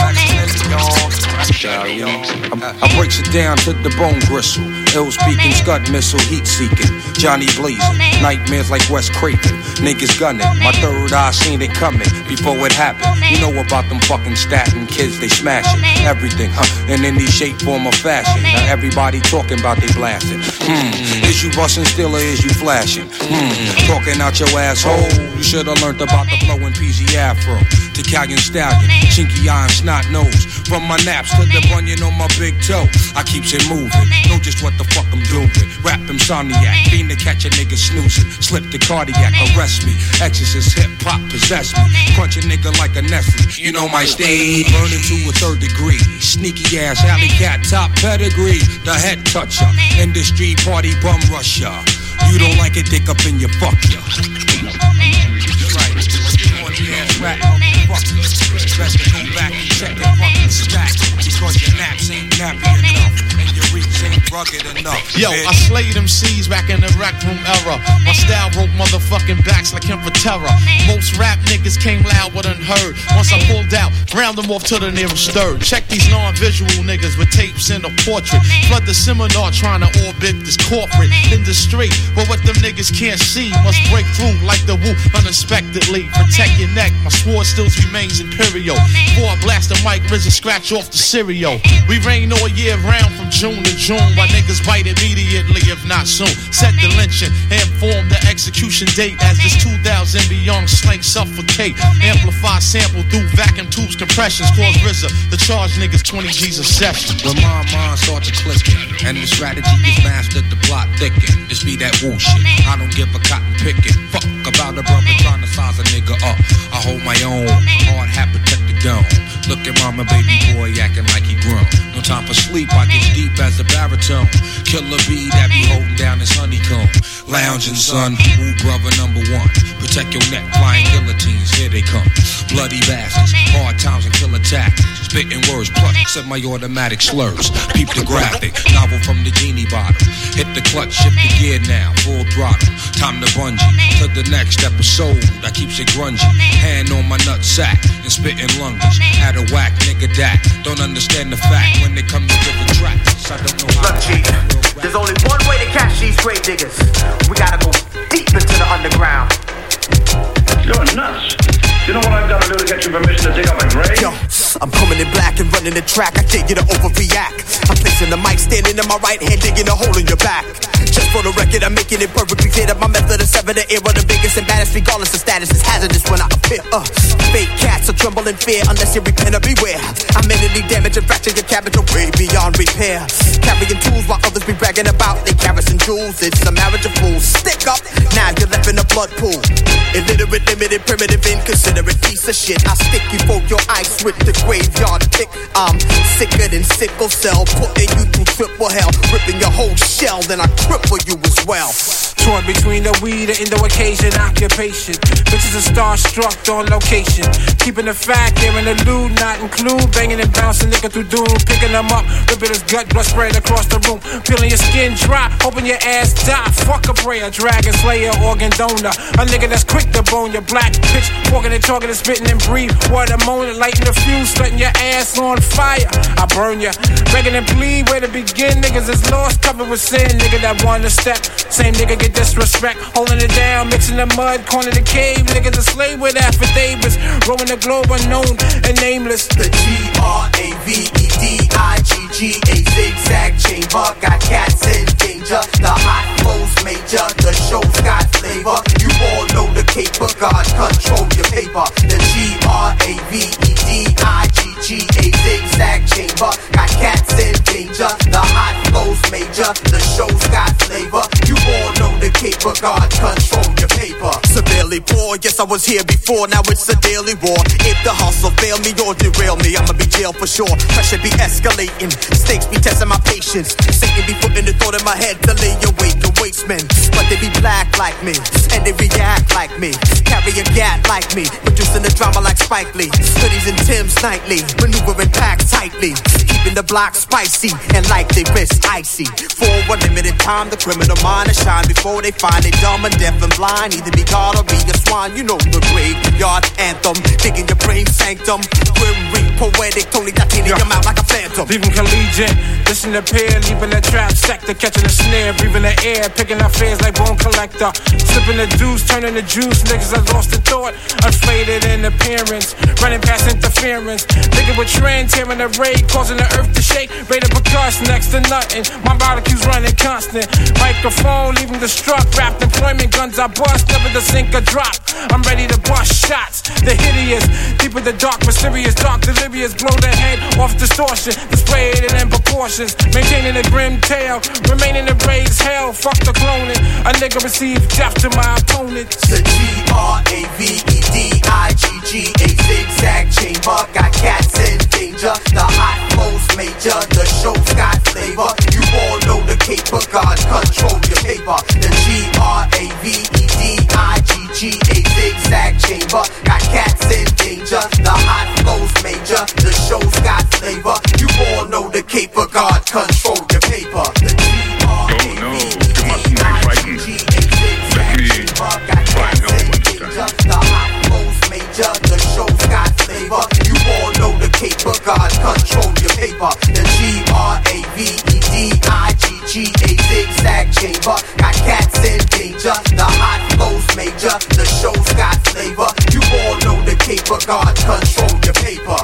I, I breaks it down to the bone gristle. Ill speaking, scud missile, heat seeking. Johnny blazing, nightmares like Wes Craven. Niggas gunning, my third eye seen it coming before it happened. You know about them fucking statin kids, they smashing everything, huh? And in any shape, form, or fashion. Now everybody talking about they blasting. Hmm, is you busting still or is you flashing? Hmm, talking out your asshole. You should have learned about the flow in P Z Afro. to Calgon Stallion, chinky eye and snot nose. From my naps to the bunion on my big toe, I keeps it moving. Know just what the fuck I'm doing. Rap insomniac, fiend to catch a nigga snoozing. Slip the cardiac, arrest me. Exorcist hip hop possess me. Crunch a nigga like a Nestle. You know my stage. Burning to a third degree. Sneaky ass alley cat top pedigree. The head toucher. Industry party bum rusher. You don't like it, dick up in your fuck ya. Right. Ass rat, motherfucker. Best to go back and check that fucking stack. Because your naps ain't nappy enough. And your reach ain't rugged enough. Yo, bitch. I slayed M Cs back in the rec room era. My style broke motherfucking backs like him for terror. Most rap niggas came loud but unheard. Once I pulled out, round them off to the nearest third. Check these non-visual niggas with tapes in a portrait. Flood the seminar trying to orbit this corporate industry. But what them niggas can't see must break through like the woo unexpectedly. Protect your neck, my sword still remains imperial. Before I blast the mic, Rizzo scratch off the cereal. We rain all year round from June to June. While niggas bite immediately, if not soon. Set the lynching and inform the execution date. As this two thousand beyond slang suffocate. Amplify sample through vacuum tubes, compressions. Cause Rizzo to charge niggas twenty G's a session. When my mind starts to clicking and the strategy is mastered, the plot thicken. This be that woo shit. I don't give a cotton picking. Fuck about a brother trying to size a nigga up. I hold my own. Hard hat protect the dome. Look at mama, baby boy acting like he grown. No time for sleep, I get deep as a baritone. Killer bee that be holding down his honeycomb. Lounging son, woo brother number one. Protect your neck, flying guillotines, here they come. Bloody bastards, hard times and killer tactics. Spitting words, plus semi-automatic slurs. Peep the graphic, novel from the genie bottle. Hit the clutch, shift the gear now, full throttle. Time to bungee, to the next episode. I keeps it grungy, hand on my nut sack and spitting lunges. Had a whack nigga that don't understand the fact when they come to different tracks. I don't know how. Look, G, there's only one way to catch these grave diggers. We gotta go deep into the underground. You're nuts. You know what I've got to do to get you permission to dig up a grave? Yo, I'm coming in black and running the track. I can't get to overreact. I'm placing the mic, standing in my right hand, digging a hole in your back. Just for the record, I'm making it perfectly clear that my method is sever the air of the biggest and baddest, regardless of status. It's hazardous when I appear. Uh, fake cats will tremble in fear unless you repent or beware. I'm mentally damaged and fracturing your cabbage way beyond repair. Carrying tools while others be bragging about they carrots and jewels. It's a marriage of fools. Stick up, now you're left in a blood pool. Illiterate, limited, primitive, inconsiderate piece of shit. I stick you for your ice with the graveyard pick. I'm sicker than sickle cell, putting you through triple hell, ripping your whole shell, then I cripple you as well. Torn between the weed and the occasion occupation. Bitches are starstruck on location. Keeping the fact there in the lewd, not include. Banging and bouncing, nigga through doom. Picking them up, ripping his gut, blood spread across the room. Peeling your skin dry, hoping your ass die. Fuck a prayer, dragon slayer, organ donor. A nigga that's quick to bone your black pitch. Walking and talking and spitting and breathe. Water moaning, lighting the fuse, setting your ass on fire. I burn ya, begging and plead, where to begin. Niggas is lost, covered with sin. Nigga that wanna step, same nigga get disrespect, holding it down, mixing the mud, corner the cave. Niggas a slave with affidavits, roaming the globe unknown and nameless. The G R A V E D I G G A zigzag chamber, got cats in danger. The hot flows major, the show's got flavor. You all know the caper, God control your paper. The G R A V E D I G G A zigzag chamber, got cats in danger. The hot flows major, the show's got flavor. You all know the caper, God control your paper. Severely poor, yes I was here before, now it's a daily war. If the hustle fail me or derail me, I'ma be jailed for sure. Pressure be escalating, stakes be testing my patience. Satan be putting the thought in my head to lay awake and waste men. But they be black like me, and they react like me. Carry a gat like me, producing the drama like Spike Lee. Hoodies and Tim's nightly, maneuvering packed tightly. Keeping the block spicy, and like they wrist icy. For a limited time, the criminal mind is shine before they find it dumb and deaf and blind. Either be God or be a swine, you know the graveyard anthem. Digging your brain sanctum, grim reaper poetic, totally got in your mouth like a phantom. Leaving collegiate, listen to pair, leaving the trap sector, catching the snare, breathing the air, picking up fears like bone collector. Slipping the deuce, turning the juice, niggas are lost in thought, unfaded in appearance, running past interference. Nigga with trends, tearing the raid, causing the earth to shake, rated percuss next to nothing. My molecules running constant, microphone leaving the struck, wrapped employment, guns I bust, never the sink or drop. I'm ready to bust shots, the hideous, deep in the dark, mysterious, dark, delirious, blow the head off distortion, displayed in proportions, maintaining a grim tail, remaining to raise hell, fuck the cloning, a nigga receive death to my opponents. The G R A V E D I G G, a zigzag chamber, got cats in danger, the hot most major, the show's got flavor, you all know the caper, God control your paper. The G R A V E D I G G, a zigzag chamber, got cats in danger, the hot most major, the show's got flavor, you all know the caper, God control your paper. The G R A V E D I G G, a zigzag chamber, got cats in danger, the hot most major, the show's got flavor, you all know the caper, God control your paper. The G R A V E D I G G, a zigzag chamber, got cats in danger, the hot most major, the show's got flavor, you all know the caper, God control your paper.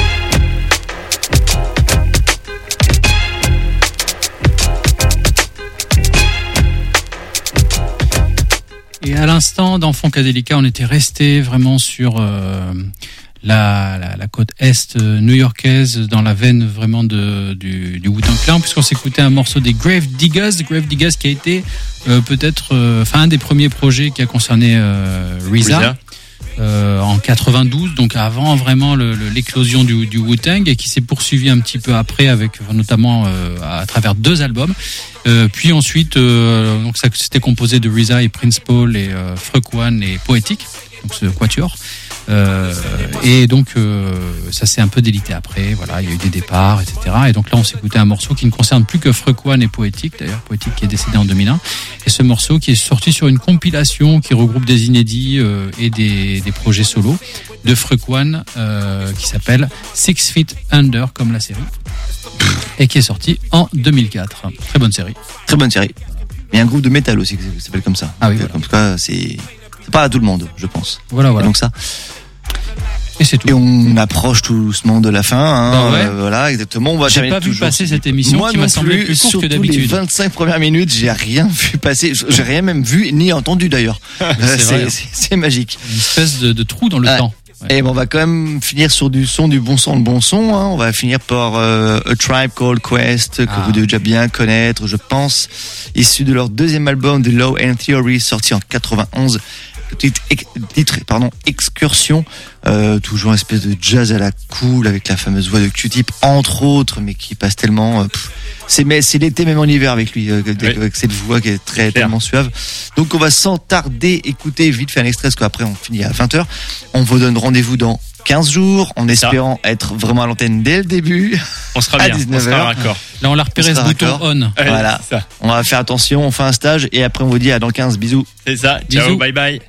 Et à l'instant, dans Funkadelica, on était resté vraiment sur euh, la, la, la côte est new-yorkaise, dans la veine vraiment de, du, du Wu-Tang Clan, puisqu'on s'écoutait un morceau des Grave Diggers, Grave Diggers qui a été euh, peut-être, enfin euh, un des premiers projets qui a concerné euh, R Z A. Euh, en quatre-vingt-douze, donc avant vraiment le, le, l'éclosion du, du Wu-Tang, et qui s'est poursuivi un petit peu après avec notamment euh, à travers deux albums. Euh, puis ensuite, euh, donc ça c'était composé de R Z A et Prince Paul et euh, Freak One et Poetic, donc ce quatuor. Euh, et donc euh, ça s'est un peu délité après, voilà, il y a eu des départs, et cetera. Et donc là on s'écoutait un morceau qui ne concerne plus que Freak One et Poetic, d'ailleurs Poetic qui est décédé en deux mille un, et ce morceau qui est sorti sur une compilation qui regroupe des inédits euh, et des, des projets solos de Freak One euh, qui s'appelle Six Feet Under comme la série, et qui est sorti en deux mille quatre. Très bonne série. Très bonne série. Il y a un groupe de métal aussi qui s'appelle comme ça. Ah oui, voilà. Comme ça, c'est c'est pas à tout le monde, je pense. Voilà, voilà. Et donc ça. Et c'est tout. Et on approche tout doucement de la fin. Hein, bah ouais. euh, voilà, exactement. On va j'ai pas vu toujours... passer cette émission Moi qui m'a semblé plus courte que d'habitude. Les vingt-cinq premières minutes, j'ai rien vu passer. J'ai rien même vu ni entendu d'ailleurs. c'est, c'est, c'est, c'est magique. Une espèce de, de trou dans le ah. temps. Ouais. Et bon, on va quand même finir sur du son, du bon son, le bon son. Hein. On va finir par euh, A Tribe Called Quest, que ah. vous devez déjà bien connaître, je pense, issu de leur deuxième album, The Law and Theory, sorti en quatre-vingt-onze. Titre, titre pardon, Excursion, euh, toujours une espèce de jazz à la cool avec la fameuse voix de Q-Tip entre autres, mais qui passe tellement euh, pff, c'est, mais c'est l'été même en hiver avec lui, euh, oui. avec cette voix qui est très tellement suave. Donc on va sans tarder écouter vite fait un extrait, parce qu'après on finit à vingt heures. On vous donne rendez-vous dans quinze jours, en espérant ça. Être vraiment à l'antenne dès le début. On sera à bien, dix-neuf heures. On sera raccord. Là on l'a repéré ce bouton on. Voilà. Ouais, on va faire attention, on fait un stage et après on vous dit à dans quinze. Bisous. C'est ça. Ciao, bisous. Bye bye.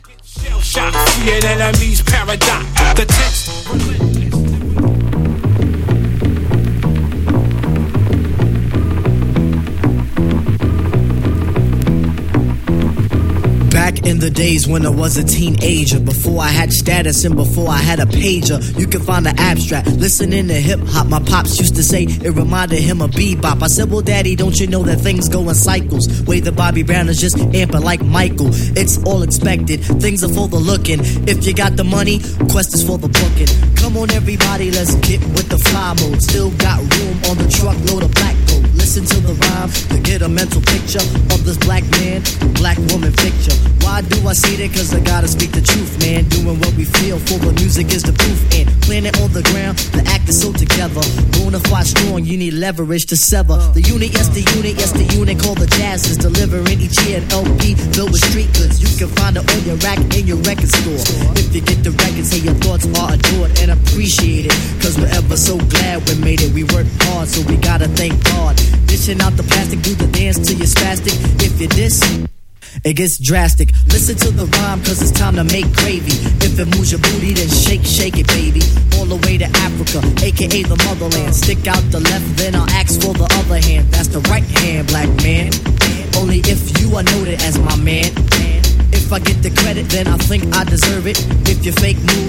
Back in the days when I was a teenager, before I had status and before I had a pager, you can find the abstract. Listening to hip hop, my pops used to say it reminded him of bebop. I said, well, daddy, don't you know that things go in cycles? Way the Bobby Brown is just amping like Michael. It's all expected, things are for the looking. If you got the money, Quest is for the booking. Come on, everybody, let's get with the fly mode. Still got room on the truckload of black gold. Listen to the rhyme to get a mental picture of this black man, black woman picture. Why do I say that? Cause I gotta speak the truth, man. Doing what we feel for the music is the proof. And planet on the ground, the act is so together. Bonafide strong, you need leverage to sever. The unit, yes, the unit, yes, the unit called the Jazz is delivering each year an L P filled with street goods. You can find it on your rack in your record store. If you get the record, say your thoughts are adored and appreciated. Cause we're ever so glad we made it. We worked hard, so we gotta thank God. Dishing out the plastic, do the dance till you're spastic. If you diss, It gets drastic. Listen to the rhyme, cause it's time to make gravy. If it moves your booty, then shake, shake it, baby. All the way to Africa, aka the motherland. Stick out the left, then I'll ask for the other hand. That's the right hand, black man. Only if you are noted as my man. If I get the credit, then I think I deserve it. If you fake moves,